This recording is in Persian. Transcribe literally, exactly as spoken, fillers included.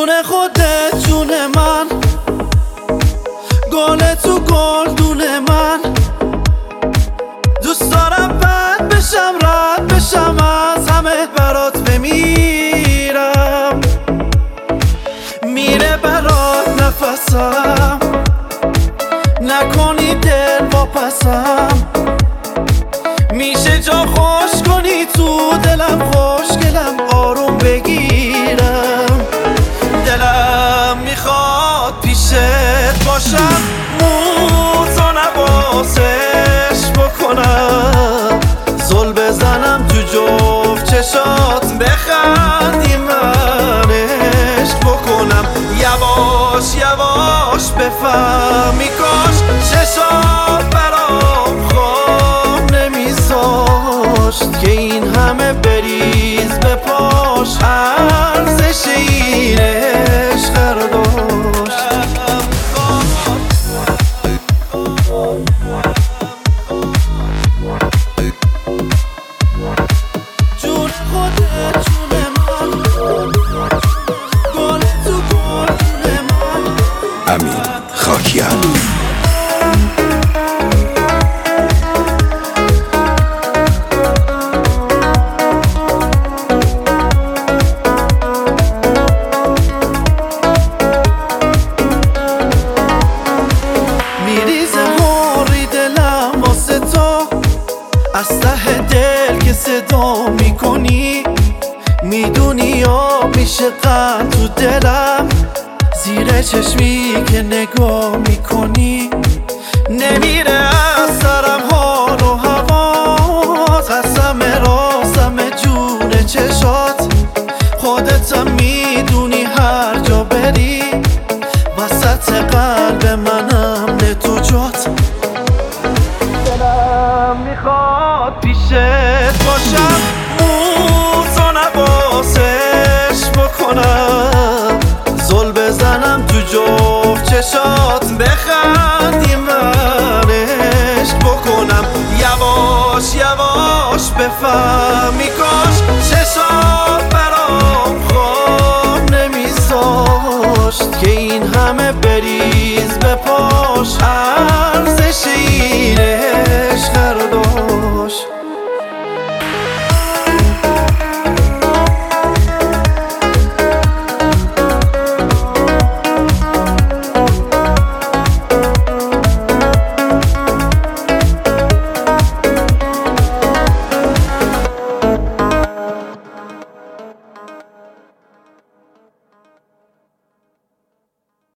جون خودت جون من، گل تو گلدون من. دوست دارم بد بشم رد بشم از همه برات بمیرم. میره برات نفسم، نکنی دل واپسم. میشه جا خوش کنی تو دلم، خوشگلم آروم بگیرم. دلم میخواد پیشت باشم، موزو نوازش بکنم. زل بزنم تو جفت چشات، بخندی من عشق بکنم. یواش یواش بفهمی کاش چشات برام خواب نمیذاشت که این همه بریز به پاش ارزش این عشق رو داشت. جون خودت جون من، گل تو گلدون من. امین خاکیان. از ته دل که صدا میکنی، میدونی یا میشه قند تو دلم. زیر چشمی که نگاه میکنی، نمیره از سرم حال و هوات. قسم راسم جون چشات، خودتم میدونی هر جا بری وسط قلب منم نه تو جات. دلم میخواد پیشت باشم، موزو نوازش بکنم. زل بزنم تو جفت چشات، بخندی من عشق بکنم. یواش یواش بفهم